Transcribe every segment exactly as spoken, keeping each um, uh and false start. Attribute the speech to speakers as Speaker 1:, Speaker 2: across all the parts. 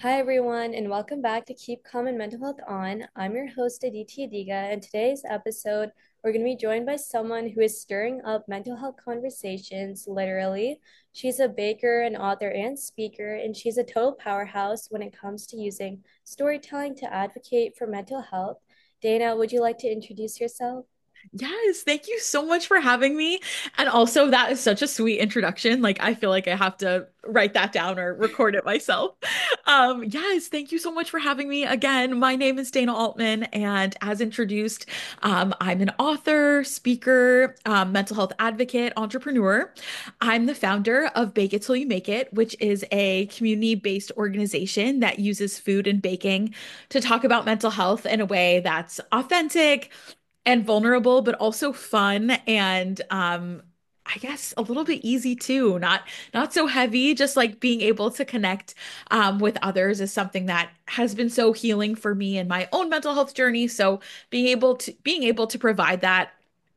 Speaker 1: Hi, everyone, and welcome back to Keep Calm and Mental Health On. I'm your host, Aditi Adiga, and today's episode, we're going to be joined by someone who is stirring up mental health conversations, literally. She's a baker, an author, and speaker, and she's a total powerhouse when it comes to using storytelling to advocate for mental health. Dana, would you like to introduce yourself?
Speaker 2: Yes, thank you so much for having me. And also, that is such a sweet introduction. Like, I feel like I have to write that down or record it myself. Um, yes, thank you so much for having me. Again, my name is Dana Altman, and as introduced, um, I'm an author, speaker, um, mental health advocate, entrepreneur. I'm the founder of Bake It Till You Make It, which is a community-based organization that uses food and baking to talk about mental health in a way that's authentic and vulnerable, but also fun and um I guess a little bit easy too. Not not so heavy, just like being able to connect um with others is something that has been so healing for me in my own mental health journey. So being able to being able to provide that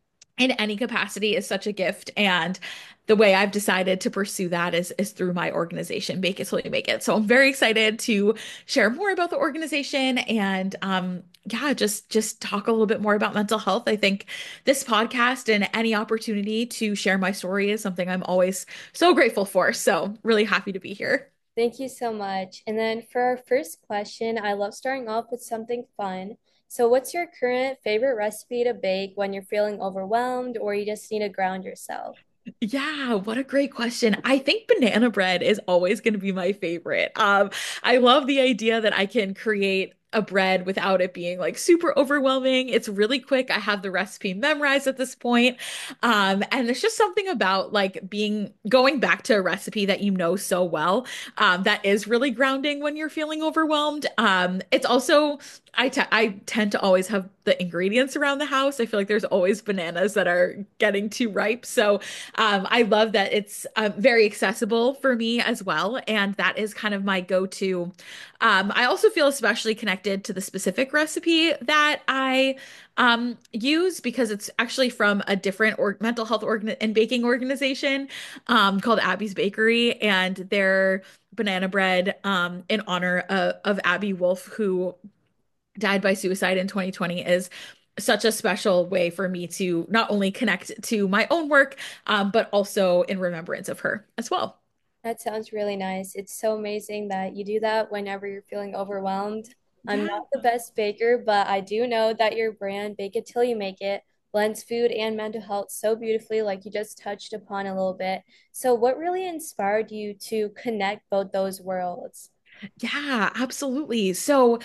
Speaker 2: in any capacity is such a gift. And the way I've decided to pursue that is is through my organization, Bake It Till You Make It. So I'm very excited to share more about the organization and um yeah, just just talk a little bit more about mental health. I think this podcast and any opportunity to share my story is something I'm always so grateful for. So really happy to be here.
Speaker 1: Thank you so much. And then for our first question, I love starting off with something fun. So, what's your current favorite recipe to bake when you're feeling overwhelmed or you just need to ground yourself?
Speaker 2: Yeah, what a great question. I think banana bread is always going to be my favorite. Um, I love the idea that I can create a bread without it being like super overwhelming. It's really quick. I have the recipe memorized at this point. Um, and there's just something about like being going back to a recipe that you know so well, um, that is really grounding when you're feeling overwhelmed. Um, it's also I te I tend to always have the ingredients around the house. I feel like there's always bananas that are getting too ripe. So um, I love that it's uh, very accessible for me as well. And that is kind of my go-to. Um, I also feel especially connected to the specific recipe that I um, use because it's actually from a different or mental health organ and baking organization um, called Abby's Bakery. And their banana bread um, in honor of, of Abby Wolf, who died by suicide in twenty twenty, is such a special way for me to not only connect to my own work, um, but also in remembrance of her as well.
Speaker 1: That sounds really nice. It's so amazing that you do that whenever you're feeling overwhelmed. I'm
Speaker 2: Yeah.
Speaker 1: not the best baker, but I do know that your brand, Bake It Till You Make It, blends food and mental health so beautifully, like you just touched upon a little bit. So, what really inspired you to connect both those worlds?
Speaker 2: Yeah, absolutely. So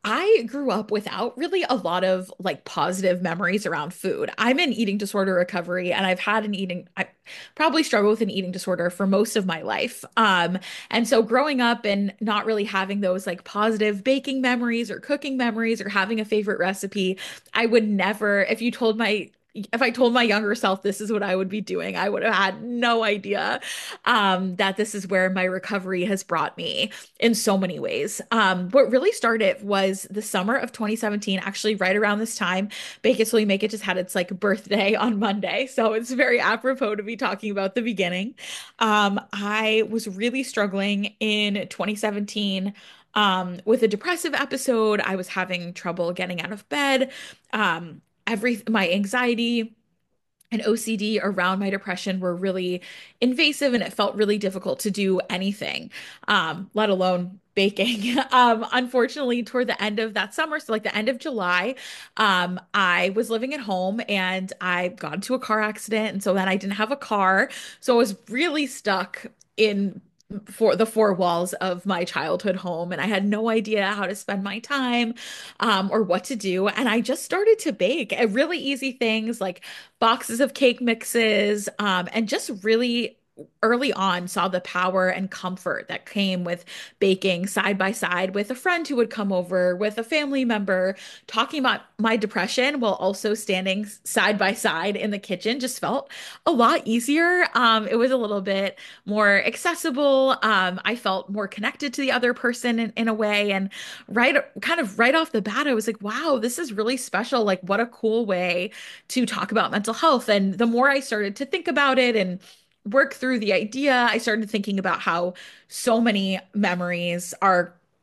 Speaker 2: I grew up without really a lot of like positive memories around food. I'm in eating disorder recovery and I've had an eating, I probably struggle with an eating disorder for most of my life. Um, and so growing up and not really having those like positive baking memories or cooking memories or having a favorite recipe, I would never, if you told my if I told my younger self this is what I would be doing, I would have had no idea um, that this is where my recovery has brought me in so many ways. Um, what really started was the summer of twenty seventeen, actually right around this time. Bake It Till You Make It just had its like birthday on Monday. So it's very apropos to be talking about the beginning. Um, I was really struggling in twenty seventeen um, with a depressive episode. I was having trouble getting out of bed. Um, every my anxiety and O C D around my depression were really invasive and it felt really difficult to do anything, um, let alone baking. Um, unfortunately, toward the end of that summer, so like the end of July, um, I was living at home and I got into a car accident. And so then I didn't have a car. So I was really stuck in for the four walls of my childhood home and I had no idea how to spend my time um, or what to do. And I just started to bake uh, really easy things like boxes of cake mixes, um, and just really early on saw the power and comfort that came with baking side by side with a friend who would come over, with a family member, talking about my depression while also standing side by side in the kitchen just felt a lot easier. Um, it was a little bit more accessible. Um, I felt more connected to the other person in, in a way. And right, kind of right off the bat, I was like, wow, this is really special. Like, what a cool way to talk about mental health. And the more I started to think about it and work through the idea, I started thinking about how so many memories are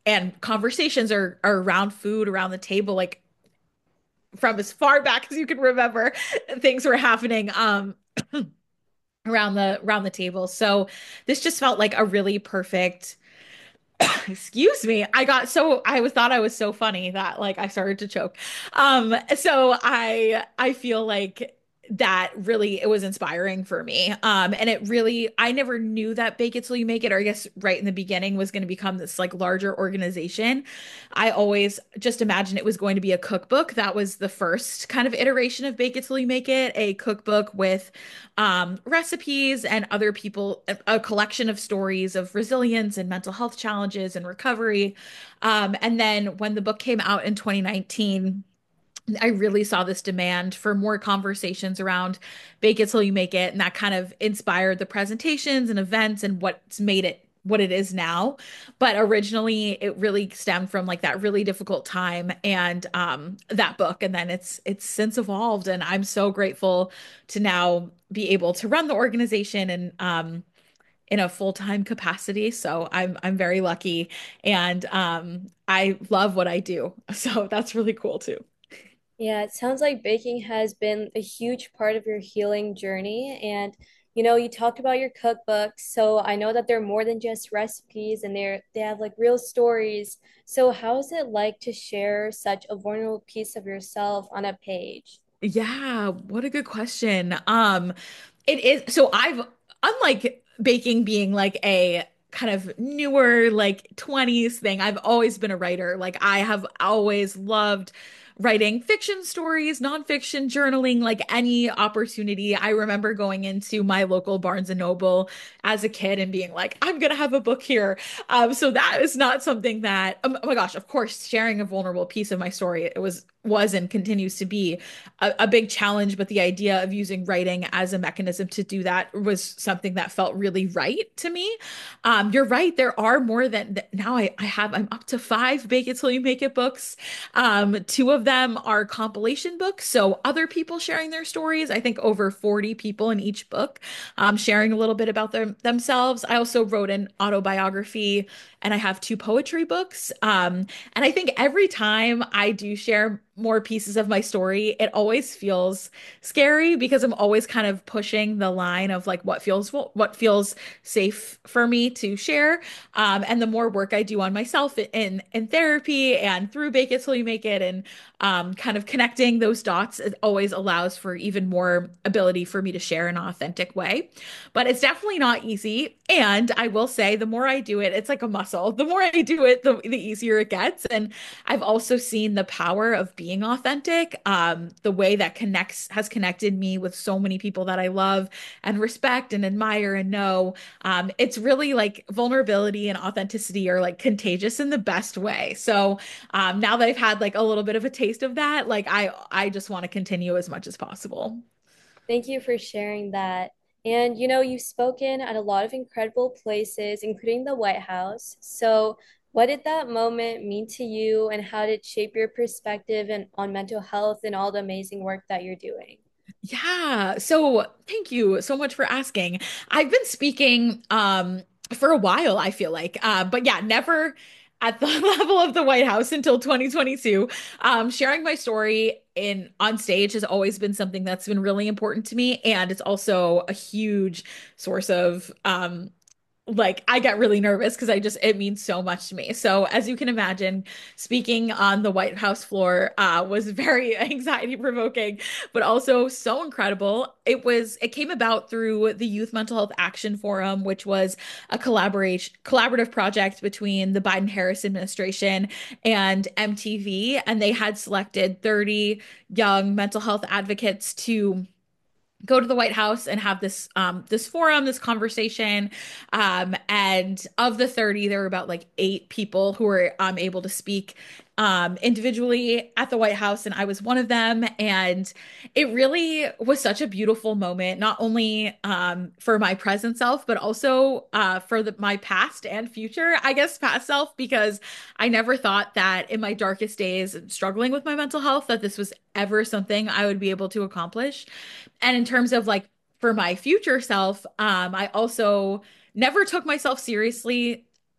Speaker 2: and conversations are, are around food, around the table, like from as far back as you can remember, things were happening um around the around the table. So this just felt like a really perfect excuse me. I got so I was thought I was so funny that like I started to choke. Um, so I I feel like that really it was inspiring for me. Um, and it really I never knew that Bake It Till You Make It, or I guess right in the beginning was going to become this like larger organization. I always just imagined it was going to be a cookbook. That was the first kind of iteration of Bake It Till You Make It, a cookbook with um, recipes and other people, a, a collection of stories of resilience and mental health challenges and recovery. Um, and then when the book came out in twenty nineteen, I really saw this demand for more conversations around Bake It Till You Make It. And that kind of inspired the presentations and events and what's made it what it is now. But originally it really stemmed from like that really difficult time and um that book. And then it's it's since evolved. And I'm so grateful to now be able to run the organization and um in a full-time capacity. So I'm I'm very lucky and um I love what I do. So that's really cool too.
Speaker 1: Yeah, it sounds like baking has been a huge part of your healing journey. And, you know, you talked about your cookbooks. So I know that they're more than just recipes and they're they have like real stories. So how is it like to share such a vulnerable piece of yourself on a page?
Speaker 2: Yeah, what a good question. Um, it is so I've unlike baking being like a kind of newer like twenties thing, I've always been a writer. Like I have always loved writing fiction stories, nonfiction journaling, like any opportunity. I remember going into my local Barnes and Noble as a kid and being like, I'm gonna have a book here. Um, so that is not something that, oh my gosh, of course, sharing a vulnerable piece of my story, it was was and continues to be a, a big challenge, but the idea of using writing as a mechanism to do that was something that felt really right to me. Um, you're right. There are more than now I, I have, I'm up to five Bake It Till You Make It books. Um, two of them are compilation books. So other people sharing their stories. I think over forty people in each book, um, sharing a little bit about them themselves. I also wrote an autobiography and I have two poetry books. Um, and I think every time I do share more pieces of my story, it always feels scary because I'm always kind of pushing the line of like what feels what feels safe for me to share. Um, and the more work I do on myself in in therapy and through Bake It Till You Make It and um, kind of connecting those dots, it always allows for even more ability for me to share in an authentic way. But it's definitely not easy. And I will say, the more I do it, it's like a muscle. The more I do it, the, the easier it gets. And I've also seen the power of being authentic, um, the way that connects has connected me with so many people that I love and respect and admire and know. Um, it's really like vulnerability and authenticity are like contagious in the best way. So um, now that I've had like a little bit of a taste of that, like I I just want to continue as much as possible.
Speaker 1: Thank you for sharing that. And you know, you've spoken at a lot of incredible places, including the White House. So, what did that moment mean to you, and how did it shape your perspective and on mental health and all the amazing work that you're doing?
Speaker 2: Yeah. So thank you so much for asking. I've been speaking um for a while, I feel like. Uh, but yeah, never at the level of the White House until twenty twenty-two. Um, sharing my story in on stage has always been something that's been really important to me. And it's also a huge source of um like I get really nervous because I just it means so much to me. So as you can imagine, speaking on the White House floor uh, was very anxiety provoking, but also so incredible. It was it came about through the Youth Mental Health Action Forum, which was a collaboration collaborative project between the Biden Harris administration and M T V, and they had selected thirty young mental health advocates to go to the White House and have this um this forum, this conversation. Um, and of the thirty, there were about like eight people who were um able to speak um individually at the White House, and I was one of them. And it really was such a beautiful moment, not only um for my present self, but also uh for the, my past and future, I guess past self, because I never thought that in my darkest days, struggling with my mental health, that this was ever something I would be able to accomplish. And in terms of like for my future self, um, I also never took myself seriously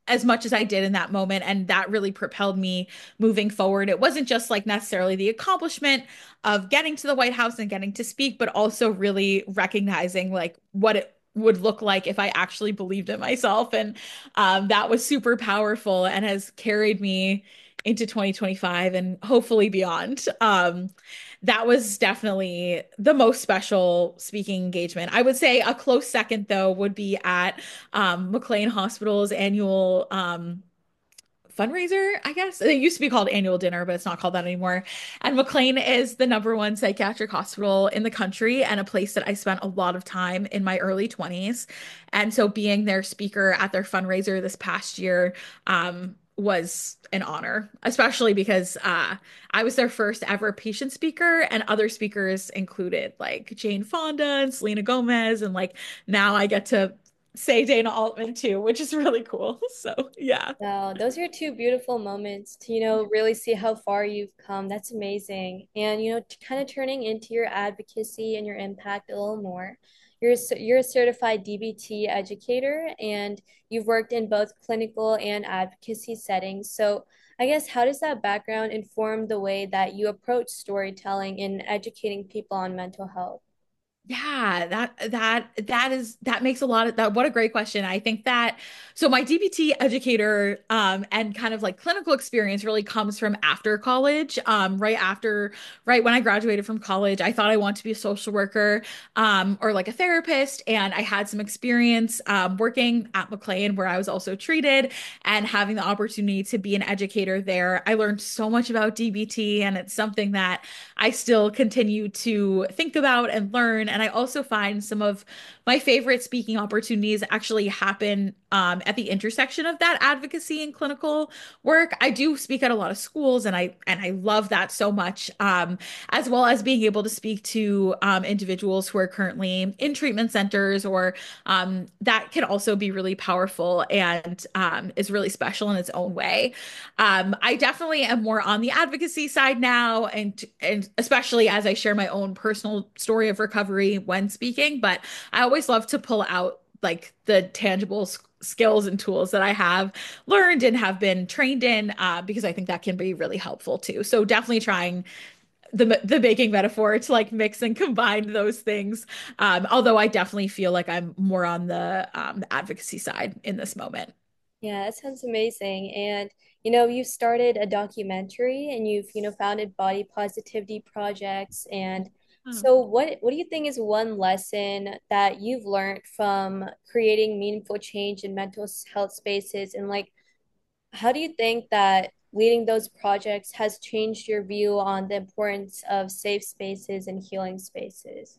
Speaker 2: as much as I did in that moment. And that really propelled me moving forward. It wasn't just like necessarily the accomplishment of getting to the White House and getting to speak, but also really recognizing like what it would look like if I actually believed in myself. And um, that was super powerful and has carried me into twenty twenty-five and hopefully beyond. Um, that was definitely the most special speaking engagement. I would say a close second, though, would be at um, McLean Hospital's annual um, fundraiser, I guess. It used to be called annual dinner, but it's not called that anymore. And McLean is the number one psychiatric hospital in the country and a place that I spent a lot of time in my early twenties. And so being their speaker at their fundraiser this past year, um, was an honor, especially because uh, I was their first ever patient speaker, and other speakers included like Jane Fonda and Selena Gomez, and like now I get to say Dana Altman too, which is really cool. So yeah.
Speaker 1: Wow, those are two beautiful moments to, you know, really see how far you've come. That's amazing. And, you know, kind of turning into your advocacy and your impact a little more. You're a cer- you're a certified D B T educator and you've worked in both clinical and advocacy settings. So, I guess how does that background inform the way that you approach storytelling and educating people on mental health?
Speaker 2: Yeah, that that that is that makes a lot of that. What a great question. I think that so my D B T educator um and kind of like clinical experience really comes from after college. Um right after right when I graduated from college, I thought I wanted to be a social worker um or like a therapist, and I had some experience um working at McLean where I was also treated and having the opportunity to be an educator there. I learned so much about D B T, and it's something that I still continue to think about and learn. And I also find some of my favorite speaking opportunities actually happen um, at the intersection of that advocacy and clinical work. I do speak at a lot of schools, and I and I love that so much, um, as well as being able to speak to um, individuals who are currently in treatment centers, or um, that can also be really powerful and um, is really special in its own way. Um, I definitely am more on the advocacy side now, and and especially as I share my own personal story of recovery when speaking, but I always love to pull out like the tangible s- skills and tools that I have learned and have been trained in, uh, because I think that can be really helpful too. So definitely trying the the baking metaphor to like mix and combine those things. Um, although I definitely feel like I'm more on the um, the advocacy side in this moment.
Speaker 1: Yeah, that sounds amazing. And you know, you started a documentary and you've, you know, founded body positivity projects. And
Speaker 2: Oh.
Speaker 1: so what what do you think is one lesson that you've learned from creating meaningful change in mental s- health spaces? And like, how do you think that leading those projects has changed your view on the importance of safe spaces and healing spaces?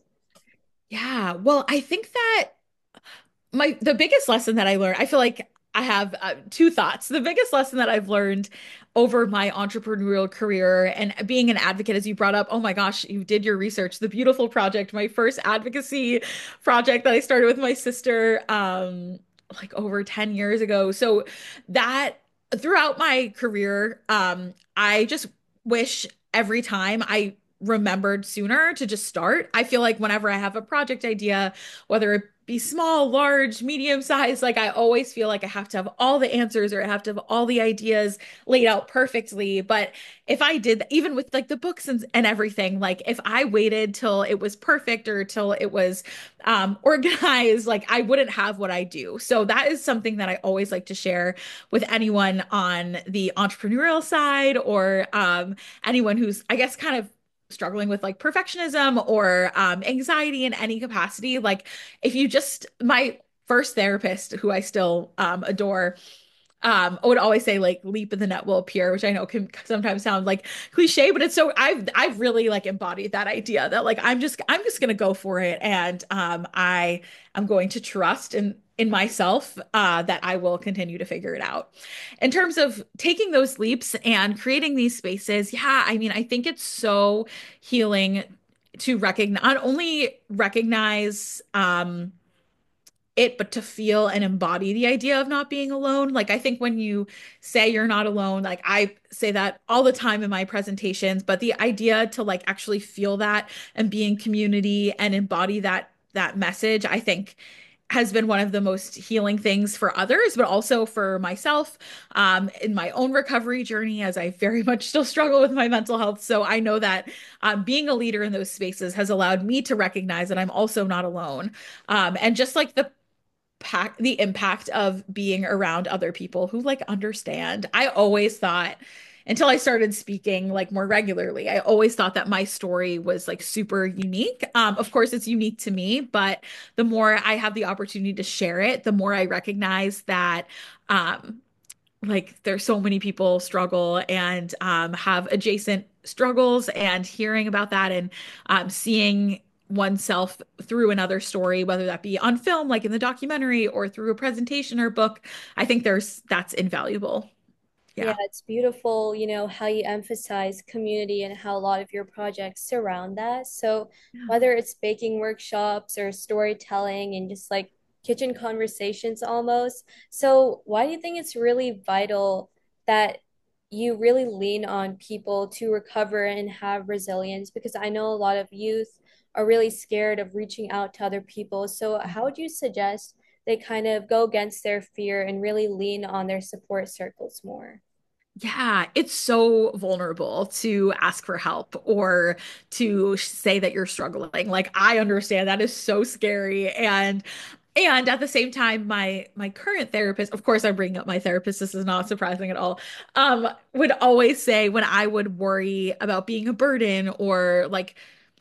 Speaker 2: Yeah, well, I think that my the biggest lesson that I learned, I feel like I have uh, two thoughts. The biggest lesson that I've learned over my entrepreneurial career and being an advocate, as you brought up, oh my gosh, you did your research. The Beautiful Project, my first advocacy project that I started with my sister, um, like over ten years ago. So that throughout my career, um, I just wish every time I remembered sooner to just start. I feel like whenever I have a project idea, whether it be small, large, medium size. Like I always feel like I have to have all the answers or I have to have all the ideas laid out perfectly. But if I did, even with like the books and, and everything, like if I waited till it was perfect or till it was um, organized, like I wouldn't have what I do. So that is something that I always like to share with anyone on the entrepreneurial side, or um, anyone who's, I guess, kind of struggling with like perfectionism or um, anxiety in any capacity. Like if you just my first therapist, who I still um, adore, um, would always say like leap in the net will appear, which I know can sometimes sound like cliche, but it's so I've I've really like embodied that idea that like I'm just I'm just gonna go for it, and um, I am going to trust in in myself, uh, that I will continue to figure it out. In terms of taking those leaps and creating these spaces, yeah, I mean, I think it's so healing to recognize not only recognize um it, but to feel and embody the idea of not being alone. Like, I think when you say you're not alone, like I say that all the time in my presentations, but the idea to like actually feel that and be in community and embody that that message, I think has been one of the most healing things for others, but also for myself um, in my own recovery journey, as I very much still struggle with my mental health. So I know that um, being a leader in those spaces has allowed me to recognize that I'm also not alone. Um, and just like the pack the impact of being around other people who like understand. I always thought until I started speaking like more regularly, I always thought that my story was like super unique. Um, of course, it's unique to me, but the more I have the opportunity to share it, the more I recognize that um, like there's so many people struggle and um, have adjacent struggles, and hearing about that and um, seeing oneself through another story, whether that be on film, like in the documentary, or through a presentation or book, I think there's that's invaluable.
Speaker 1: Yeah,
Speaker 2: Yeah.
Speaker 1: it's beautiful, you know, how you emphasize community and how a lot of your projects surround that. So,
Speaker 2: Yeah.
Speaker 1: whether it's baking workshops or storytelling and just like kitchen conversations almost. So, why do you think it's really vital that you really lean on people to recover and have resilience? Because I know a lot of youth are really scared of reaching out to other people. So, how would you suggest they kind of go against their fear and really lean on their support circles more?
Speaker 2: Yeah, it's so vulnerable to ask for help or to say that you're struggling. Like I understand that is so scary, and and at the same time my my current therapist, of course I'm bringing up my therapist, this is not surprising at all. Um would always say when I would worry about being a burden or like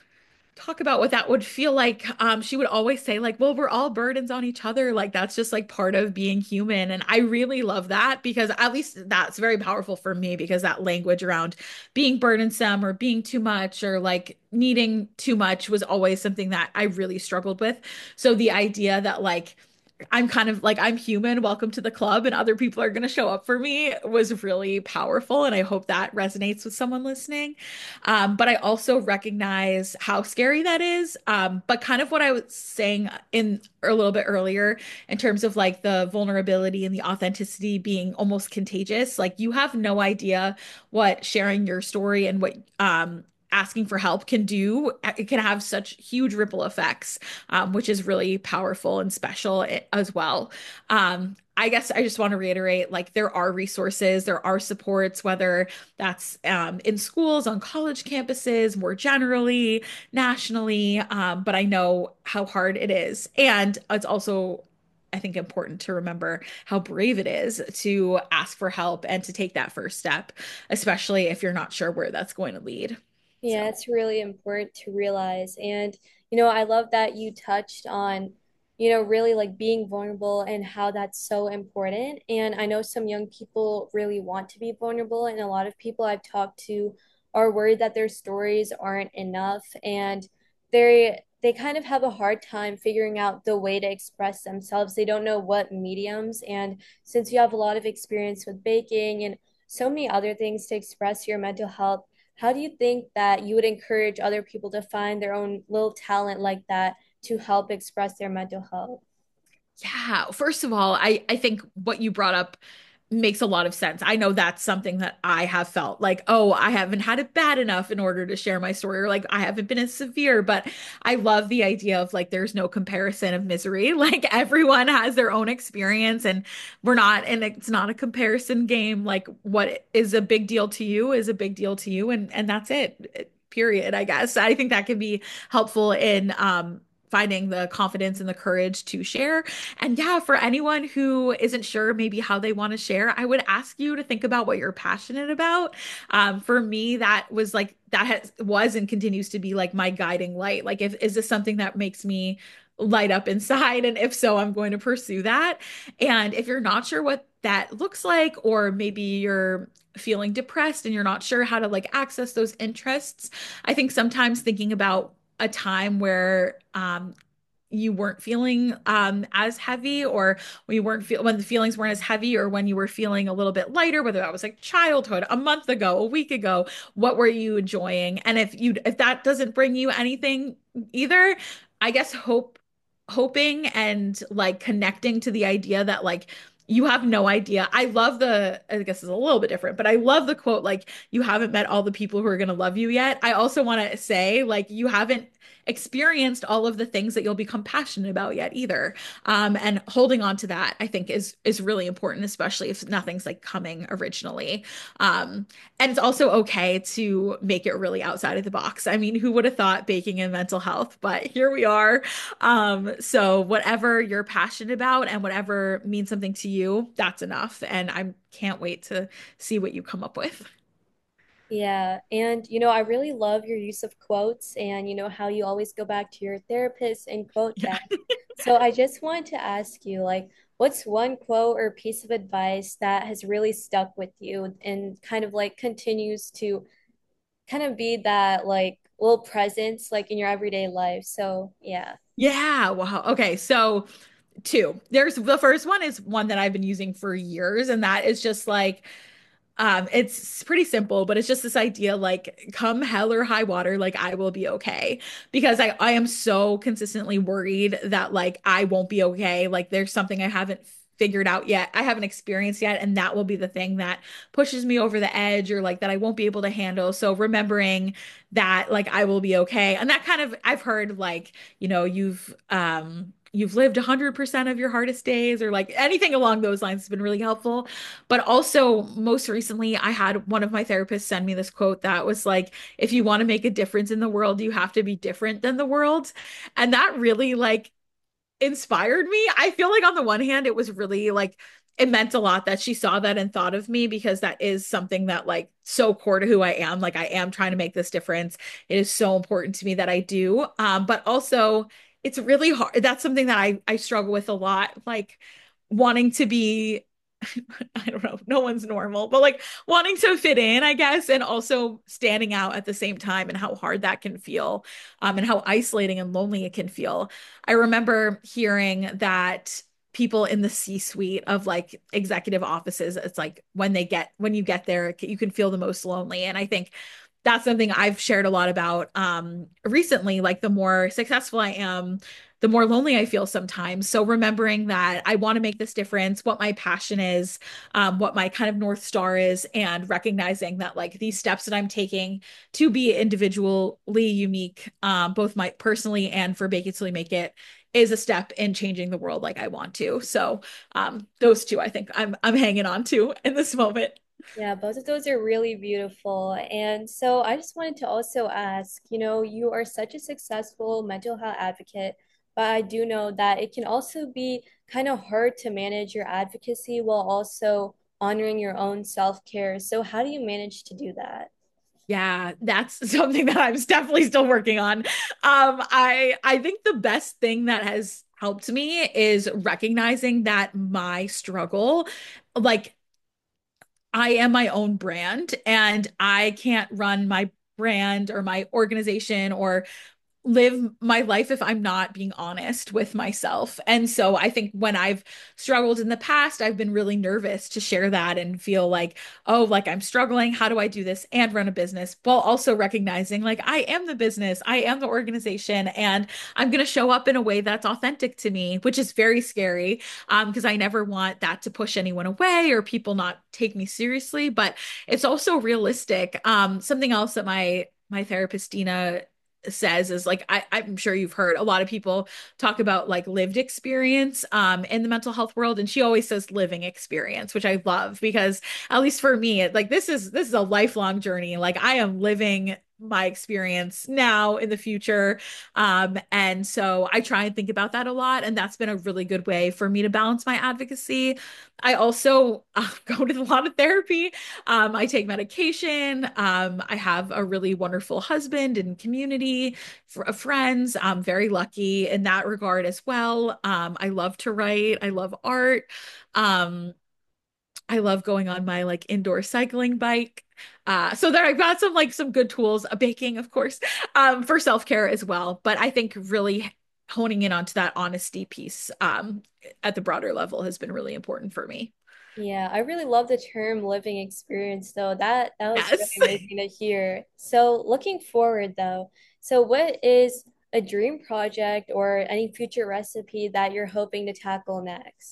Speaker 2: talk about what that would feel like, um she would always say like, well, we're all burdens on each other, like that's just like part of being human. And I really love that, because at least that's very powerful for me, because that language around being burdensome or being too much or like needing too much was always something that I really struggled with. So the idea that like I'm kind of like, I'm human, welcome to the club, and other people are going to show up for me was really powerful. And I hope that resonates with someone listening. Um, but I also recognize how scary that is. Um, but kind of what I was saying in a little bit earlier, in terms of like the vulnerability and the authenticity being almost contagious, like you have no idea what sharing your story and what, um, asking for help can do. It can have such huge ripple effects, um, which is really powerful and special as well. Um, I guess I just want to reiterate, like there are resources, there are supports, whether that's um, in schools, on college campuses, more generally, nationally. Um, but I know how hard it is. And it's also, I think, important to remember how brave it is to ask for help and to take that first step, especially if you're not sure where that's going to lead.
Speaker 1: Yeah,
Speaker 2: So,
Speaker 1: it's really important to realize. And, you know, I love that you touched on, you know, really like being vulnerable and how that's so important. And I know some young people really want to be vulnerable, and a lot of people I've talked to are worried that their stories aren't enough, and they they kind of have a hard time figuring out the way to express themselves. They don't know what mediums. And since you have a lot of experience with baking and so many other things to express your mental health, how do you think that you would encourage other people to find their own little talent like that to help express their mental health?
Speaker 2: yeah, first of all, I I think what you brought up makes a lot of sense. I know that's something that I have felt like, oh, I haven't had it bad enough in order to share my story, or like I haven't been as severe. But I love the idea of like there's no comparison of misery. Like everyone has their own experience, and we're not, and it's not a comparison game. Like what is a big deal to you is a big deal to you, and and that's it. Period, I guess. I think that can be helpful in um finding the confidence and the courage to share. And yeah, for anyone who isn't sure maybe how they want to share, I would ask you to think about what you're passionate about. Um, for me, that was like that has was and continues to be like my guiding light. Like, if is this something that makes me light up inside? And if so, I'm going to pursue that. And if you're not sure what that looks like, or maybe you're feeling depressed and you're not sure how to like access those interests, I think sometimes thinking about a time where um you weren't feeling um as heavy, or when you weren't feel when the feelings weren't as heavy, or when you were feeling a little bit lighter, whether that was like childhood, a month ago, a week ago, what were you enjoying? And if you if that doesn't bring you anything either, I guess hope hoping and like connecting to the idea that like You have no idea. I love the, I guess it's a little bit different, but I love the quote, like, you haven't met all the people who are going to love you yet. I also want to say, like, you haven't experienced all of the things that you'll become passionate about yet either. Um, and holding on to that, I think is is really important, especially if nothing's like coming originally. Um, and it's also okay to make it really outside of the box. I mean, who would have thought baking in mental health? But here we are. Um, so whatever you're passionate about and whatever means something to you, that's enough. And I can't wait to see what you come up with.
Speaker 1: Yeah, and you know, I really love your use of quotes and you know how you always go back to your therapist and quote
Speaker 2: Yeah.
Speaker 1: that. So I just wanted to ask you, like, what's one quote or piece of advice that has really stuck with you and kind of like continues to kind of be that like little presence like in your everyday life. So yeah.
Speaker 2: Yeah. Wow. Okay. So two. There's the first one is one that I've been using for years, and that is just like Um, it's pretty simple, but it's just this idea like come hell or high water, like I will be okay. Because I, I am so consistently worried that like I won't be okay. Like there's something I haven't figured out yet. I haven't experienced yet, and that will be the thing that pushes me over the edge or like that I won't be able to handle. So remembering that like I will be okay. And that kind of I've heard like, you know, you've um you've lived one hundred percent of your hardest days or like anything along those lines has been really helpful. But also, most recently, I had one of my therapists send me this quote that was like, if you want to make a difference in the world, you have to be different than the world. And that really like inspired me. I feel like on the one hand, it was really like it meant a lot that she saw that and thought of me because that is something that like so core to who I am. Like I am trying to make this difference. It is so important to me that I do. Um, but also it's really hard. That's something that I I struggle with a lot, like wanting to be I don't know, no one's normal, but like wanting to fit in, I guess, and also standing out at the same time and how hard that can feel, um, and how isolating and lonely it can feel. I remember hearing that people in the C-suite of like executive offices, it's like when they get when you get there, you can feel the most lonely. And I think that's something I've shared a lot about um recently. Like the more successful I am, the more lonely I feel sometimes. So remembering that I want to make this difference, what my passion is, um, what my kind of North Star is, and recognizing that like these steps that I'm taking to be individually unique, um, both my personally and for Basically Make It is a step in changing the world like I want to. So um, those two I think I'm I'm hanging on to in this moment.
Speaker 1: Yeah, both of those are really beautiful. And so I just wanted to also ask, you know, you are such a successful mental health advocate, but I do know that it can also be kind of hard to manage your advocacy while also honoring your own self-care. So how do you manage to do that?
Speaker 2: Yeah, that's something that I'm definitely still working on. Um, I I think the best thing that has helped me is recognizing that my struggle, like I am my own brand and I can't run my brand or my organization or live my life if I'm not being honest with myself. And so I think when I've struggled in the past, I've been really nervous to share that and feel like, oh, like I'm struggling. How do I do this and run a business while also recognizing like I am the business, I am the organization, and I'm going to show up in a way that's authentic to me, which is very scary um, because I never want that to push anyone away or people not take me seriously. But it's also realistic. Um, something else that my my therapist Dina says is like I, I'm sure you've heard a lot of people talk about like lived experience um in the mental health world, and she always says living experience, which I love because at least for me it, like this is this is a lifelong journey. Like I am living my experience now in the future, um and so I try and think about that a lot, and that's been a really good way for me to balance my advocacy. I also uh, go to a lot of therapy. um, I take medication. Um, I have a really wonderful husband and community of friends. I'm very lucky in that regard as well. Um, I love to write. I love art. Um, I love going on my like indoor cycling bike. Uh, so there I've got some like some good tools, uh, baking, of course, um, for self-care as well. But I think really honing in onto that honesty piece um, at the broader level has been really important for me.
Speaker 1: Yeah, I really love the term living experience though. That that was really
Speaker 2: Yes.
Speaker 1: amazing to hear. So looking forward though, so what is a dream project or any future recipe that you're hoping to tackle next?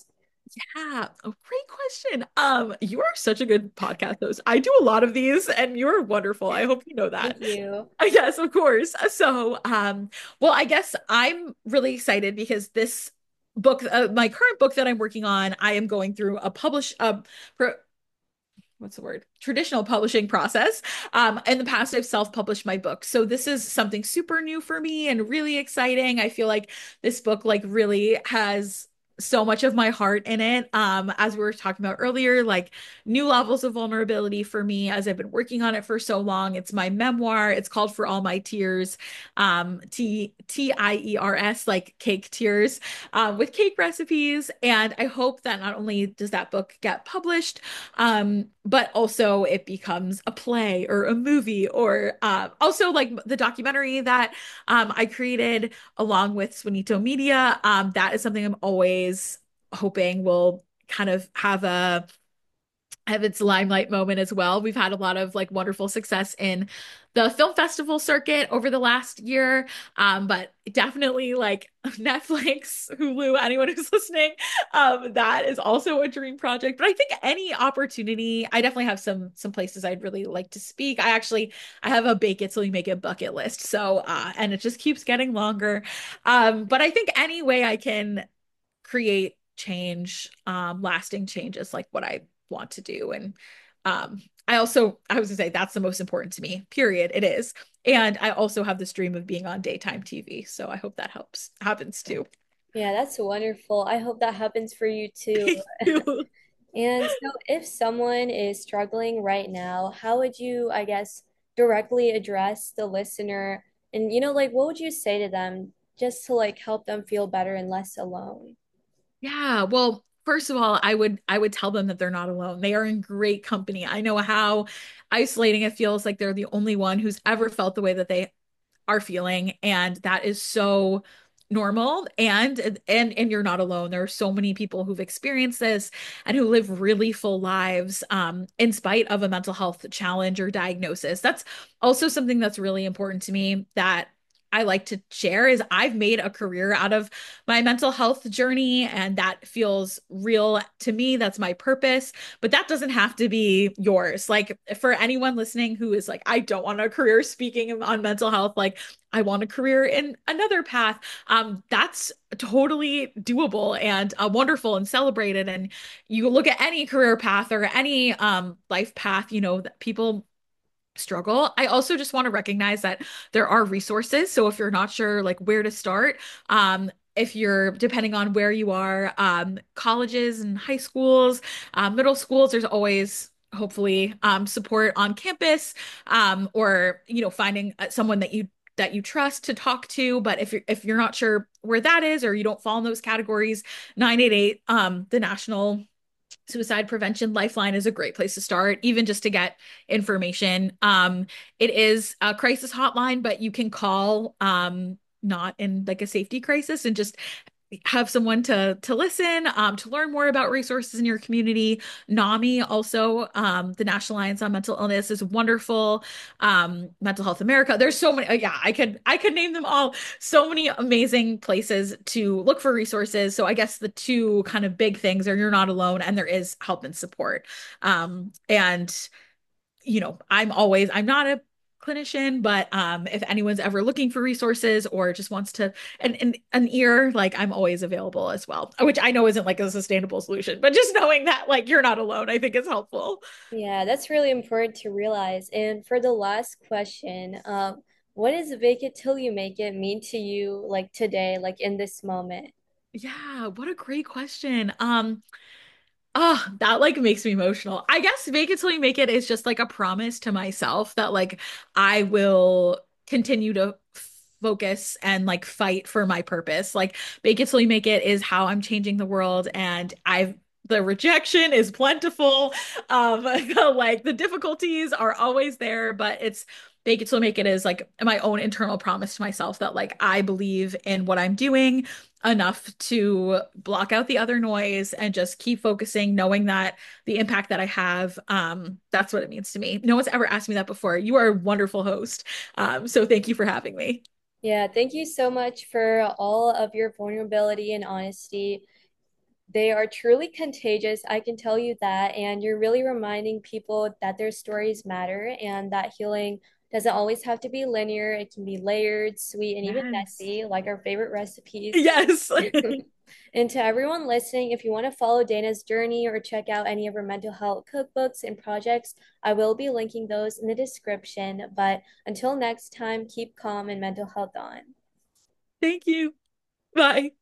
Speaker 2: Yeah, a great question. Um, you are such a good podcast host. I do a lot of these and you're wonderful. I hope you know
Speaker 1: Thank
Speaker 2: that.
Speaker 1: you.
Speaker 2: Uh, Yes, of course. So, um, well, I guess I'm really excited because this book, uh, my current book that I'm working on, I am going through a publish, uh, pro what's the word? Traditional publishing process. Um, in the past, I've self-published my book. So this is something super new for me and really exciting. I feel like this book like really has so much of my heart in it. Um, as we were talking about earlier, like new levels of vulnerability for me as I've been working on it for so long. It's my memoir. It's called For All My Tears, um, T T I E R S, like cake tears, um, with cake recipes. And I hope that not only does that book get published, um, but also it becomes a play or a movie or uh, also like the documentary that um, I created along with Swanito Media. Um, that is something I'm always hoping will kind of have a have its limelight moment as well. We've had a lot of like wonderful success in the film festival circuit over the last year. Um, but definitely like Netflix, Hulu, anyone who's listening, um, that is also a dream project. But I think any opportunity, I definitely have some some places I'd really like to speak. I actually I have a bake it till you make it bucket list. So uh, and it just keeps getting longer. Um, but I think any way I can create change, um, lasting change is like what I want to do. And um, I also, I was gonna say that's the most important to me, period. It is. And I also have this dream of being on daytime T V. So I hope that helps, happens too.
Speaker 1: Yeah, that's wonderful. I hope that happens for you too.
Speaker 2: Thank you.
Speaker 1: And so, if someone is struggling right now, how would you, I guess, directly address the listener? And, you know, like, what would you say to them just to like help them feel better and less alone?
Speaker 2: Yeah, well, first of all, I would I would tell them that they're not alone. They are in great company. I know how isolating it feels like they're the only one who's ever felt the way that they are feeling, and that is so normal, and and and you're not alone. There are so many people who've experienced this and who live really full lives um in spite of a mental health challenge or diagnosis. That's also something that's really important to me that I like to share is I've made a career out of my mental health journey, and that feels real to me. That's my purpose, but that doesn't have to be yours. Like for anyone listening who is like, I don't want a career speaking on mental health, like I want a career in another path. Um, that's totally doable and uh, wonderful and celebrated. And you look at any career path or any um, life path, you know, that people struggle. I also just want to recognize that there are resources. So if you're not sure like where to start, um, if you're depending on where you are, um, colleges and high schools, uh, middle schools, there's always hopefully um, support on campus, um, or you know finding uh, someone that you that you trust to talk to. But if you're if you're not sure where that is or you don't fall in those categories, nine eight eight, um, the National Suicide Prevention Lifeline is a great place to start, even just to get information. Um, it is a crisis hotline, but you can call um, not in like a safety crisis and just have someone to to listen, um, to learn more about resources in your community. NAMI, also, um, the National Alliance on Mental Illness, is wonderful. Um, Mental Health America. There's so many. uh, Yeah, I could I could name them all. So many amazing places to look for resources. So I guess the two kind of big things are you're not alone, and there is help and support. Um, and you know, I'm always, I'm not a clinician, but um, if anyone's ever looking for resources or just wants to an, an an ear, like I'm always available as well, which I know isn't like a sustainable solution, but just knowing that like you're not alone, I think is helpful.
Speaker 1: Yeah, that's really important to realize. And for the last question, um, what does "fake it till you make it" mean to you, like today, like in this moment?
Speaker 2: Yeah, what a great question. Um, Oh, that like makes me emotional. I guess make it till you make it is just like a promise to myself that like I will continue to focus and like fight for my purpose. Like make it till you make it is how I'm changing the world, and I've the rejection is plentiful. Um, the, like the difficulties are always there, but it's make it till make it is like my own internal promise to myself that like I believe in what I'm doing enough to block out the other noise and just keep focusing, knowing that the impact that I have, um, that's what it means to me. No one's ever asked me that before. You are a wonderful host. Um, so thank you for having me.
Speaker 1: Yeah, thank you so much for all of your vulnerability and honesty. They are truly contagious, I can tell you that. And you're really reminding people that their stories matter and that healing doesn't always have to be linear. It can be layered, sweet, and even
Speaker 2: Yes.
Speaker 1: messy, like our favorite recipes.
Speaker 2: Yes.
Speaker 1: And to everyone listening, if you want to follow Dana's journey or check out any of her mental health cookbooks and projects, I will be linking those in the description. But until next time, keep calm and mental health on.
Speaker 2: Thank you. Bye.